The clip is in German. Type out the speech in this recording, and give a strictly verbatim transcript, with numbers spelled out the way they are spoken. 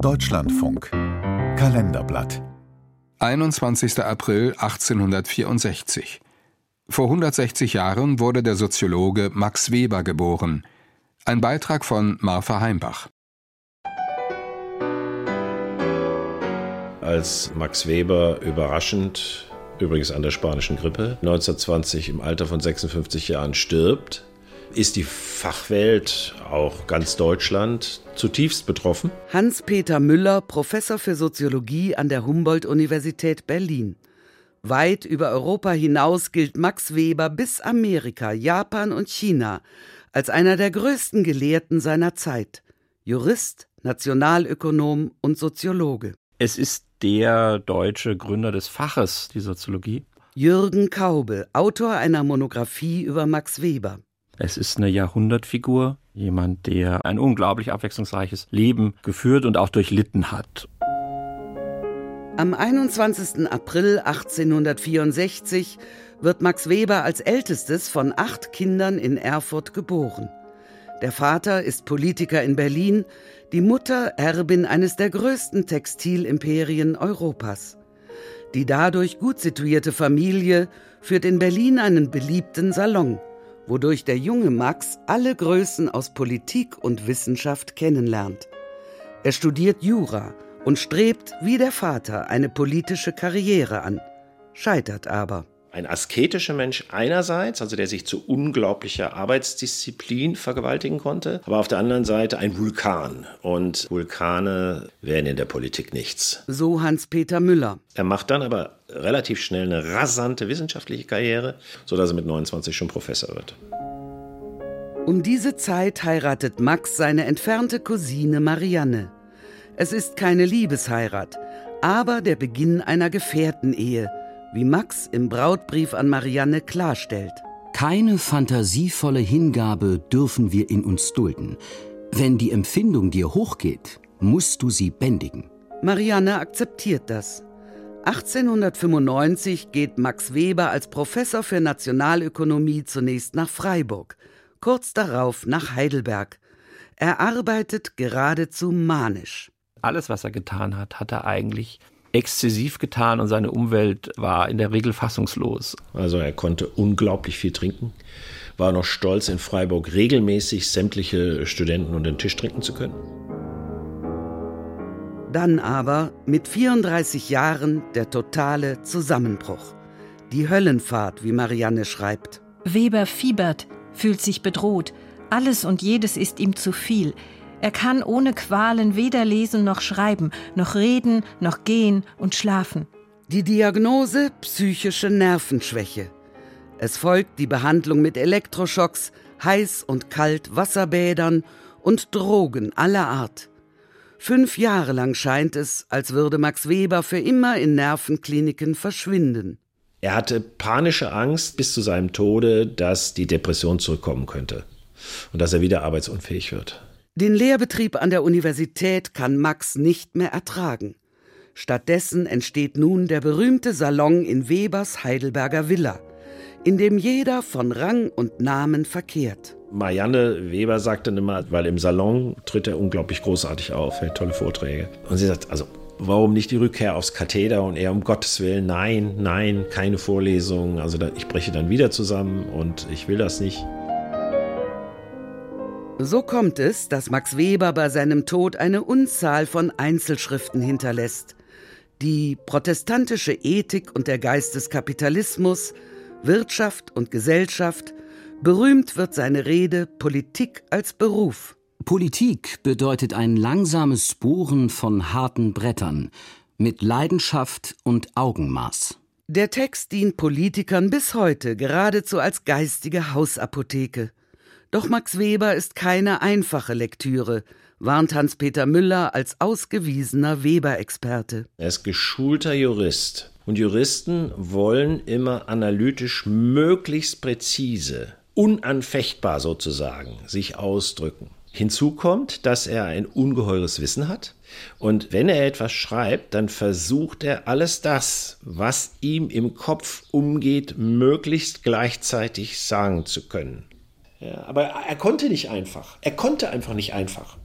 Deutschlandfunk Kalenderblatt einundzwanzigster April achtzehnhundertvierundsechzig. Vor hundertsechzig Jahren wurde der Soziologe Max Weber geboren. Ein Beitrag von Martha Heimbach. Als Max Weber überraschend, übrigens an der spanischen Grippe, neunzehnhundertzwanzig im Alter von sechsundfünfzig Jahren stirbt, ist die Fachwelt, auch ganz Deutschland, zutiefst betroffen. Hans-Peter Müller, Professor für Soziologie an der Humboldt-Universität Berlin. Weit über Europa hinaus gilt Max Weber bis Amerika, Japan und China als einer der größten Gelehrten seiner Zeit. Jurist, Nationalökonom und Soziologe. Es ist der deutsche Gründer des Faches, die Soziologie. Jürgen Kaube, Autor einer Monographie über Max Weber. Es ist eine Jahrhundertfigur, jemand, der ein unglaublich abwechslungsreiches Leben geführt und auch durchlitten hat. Am einundzwanzigsten April achtzehnhundertvierundsechzig wird Max Weber als ältestes von acht Kindern in Erfurt geboren. Der Vater ist Politiker in Berlin, die Mutter Erbin eines der größten Textilimperien Europas. Die dadurch gut situierte Familie führt in Berlin einen beliebten Salon, wodurch der junge Max alle Größen aus Politik und Wissenschaft kennenlernt. Er studiert Jura und strebt, wie der Vater, eine politische Karriere an, scheitert aber. Ein asketischer Mensch einerseits, also der sich zu unglaublicher Arbeitsdisziplin vergewaltigen konnte, aber auf der anderen Seite ein Vulkan. Und Vulkane werden in der Politik nichts. So Hans-Peter Müller. Er macht dann aber relativ schnell eine rasante wissenschaftliche Karriere, sodass er mit neunundzwanzig schon Professor wird. Um diese Zeit heiratet Max seine entfernte Cousine Marianne. Es ist keine Liebesheirat, aber der Beginn einer Gefährtenehe, wie Max im Brautbrief an Marianne klarstellt. Keine fantasievolle Hingabe dürfen wir in uns dulden. Wenn die Empfindung dir hochgeht, musst du sie bändigen. Marianne akzeptiert das. achtzehnhundertfünfundneunzig geht Max Weber als Professor für Nationalökonomie zunächst nach Freiburg, kurz darauf nach Heidelberg. Er arbeitet geradezu manisch. Alles, was er getan hat, hat er eigentlich exzessiv getan und seine Umwelt war in der Regel fassungslos. Also er konnte unglaublich viel trinken, war noch stolz, in Freiburg regelmäßig sämtliche Studenten unter den Tisch trinken zu können. Dann aber mit vierunddreißig Jahren der totale Zusammenbruch. Die Höllenfahrt, wie Marianne schreibt. Weber fiebert, fühlt sich bedroht. Alles und jedes ist ihm zu viel. Er kann ohne Qualen weder lesen noch schreiben, noch reden, noch gehen und schlafen. Die Diagnose: psychische Nervenschwäche. Es folgt die Behandlung mit Elektroschocks, Heiß- und Kaltwasserbädern und Drogen aller Art. Fünf Jahre lang scheint es, als würde Max Weber für immer in Nervenkliniken verschwinden. Er hatte panische Angst bis zu seinem Tode, dass die Depression zurückkommen könnte und dass er wieder arbeitsunfähig wird. Den Lehrbetrieb an der Universität kann Max nicht mehr ertragen. Stattdessen entsteht nun der berühmte Salon in Webers Heidelberger Villa, in dem jeder von Rang und Namen verkehrt. Marianne Weber sagt dann immer, weil im Salon tritt er unglaublich großartig auf, hält tolle Vorträge. Und sie sagt, also warum nicht die Rückkehr aufs Katheder? Und er, um Gottes Willen, nein, nein, keine Vorlesungen. Also ich breche dann wieder zusammen und ich will das nicht. So kommt es, dass Max Weber bei seinem Tod eine Unzahl von Einzelschriften hinterlässt, die protestantische Ethik und der Geist des Kapitalismus, Wirtschaft und Gesellschaft. Berühmt wird seine Rede Politik als Beruf. Politik bedeutet ein langsames Bohren von harten Brettern mit Leidenschaft und Augenmaß. Der Text dient Politikern bis heute geradezu als geistige Hausapotheke. Doch Max Weber ist keine einfache Lektüre, warnt Hans-Peter Müller als ausgewiesener Weber-Experte. Er ist geschulter Jurist. Und Juristen wollen immer analytisch möglichst präzise, unanfechtbar sozusagen, sich ausdrücken. Hinzu kommt, dass er ein ungeheures Wissen hat. Und wenn er etwas schreibt, dann versucht er alles das, was ihm im Kopf umgeht, möglichst gleichzeitig sagen zu können. Ja, aber er konnte nicht einfach. Er konnte einfach nicht einfach.